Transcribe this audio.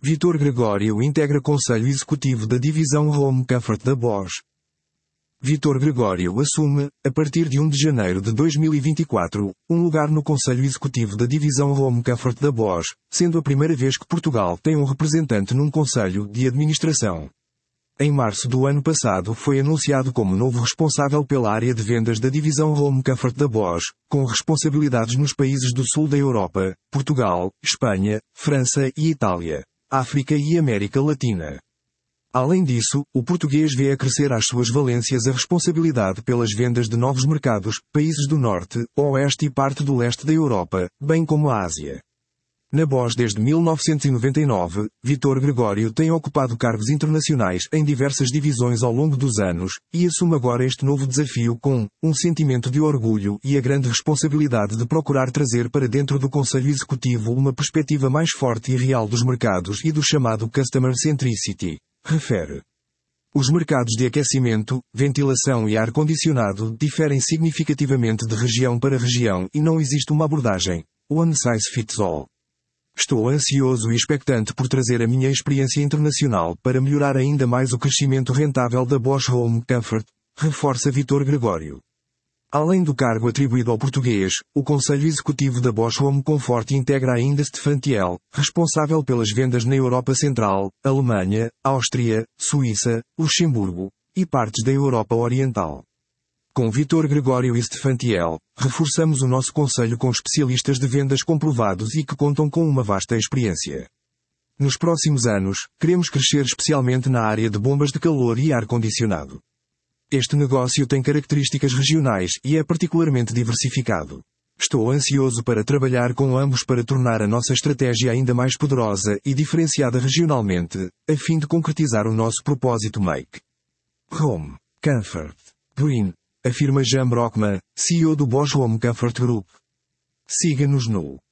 Vítor Gregório integra Conselho Executivo da Divisão Home Comfort da Bosch. Vítor Gregório assume, a partir de 1 de janeiro de 2024, um lugar no Conselho Executivo da Divisão Home Comfort da Bosch, sendo a primeira vez que Portugal tem um representante num Conselho de Administração. Em março do ano passado foi anunciado como novo responsável pela área de vendas da divisão Home Comfort da Bosch, com responsabilidades nos países do sul da Europa, Portugal, Espanha, França e Itália, África e América Latina. Além disso, o português vê a crescer às suas valências a responsabilidade pelas vendas de novos mercados, países do Norte, Oeste e parte do Leste da Europa, bem como a Ásia. Na Bosch desde 1999, Vítor Gregório tem ocupado cargos internacionais em diversas divisões ao longo dos anos, e assume agora este novo desafio com um sentimento de orgulho e a grande responsabilidade de procurar trazer para dentro do Conselho Executivo uma perspectiva mais forte e real dos mercados e do chamado Customer Centricity, refere. Os mercados de aquecimento, ventilação e ar-condicionado diferem significativamente de região para região e não existe uma abordagem one size fits all. Estou ansioso e expectante por trazer a minha experiência internacional para melhorar ainda mais o crescimento rentável da Bosch Home Comfort, reforça Vítor Gregório. Além do cargo atribuído ao português, o Conselho Executivo da Bosch Home Comfort integra ainda Stefan Thiel, responsável pelas vendas na Europa Central, Alemanha, Áustria, Suíça, Luxemburgo e partes da Europa Oriental. Com Vítor Gregório e Stefan Thiel, reforçamos o nosso conselho com especialistas de vendas comprovados e que contam com uma vasta experiência. Nos próximos anos, queremos crescer especialmente na área de bombas de calor e ar-condicionado. Este negócio tem características regionais e é particularmente diversificado. Estou ansioso para trabalhar com ambos para tornar a nossa estratégia ainda mais poderosa e diferenciada regionalmente, a fim de concretizar o nosso propósito Make Home Comfort Green, afirma Jan Brockman, CEO do Bosch Home Comfort Group. Siga-nos no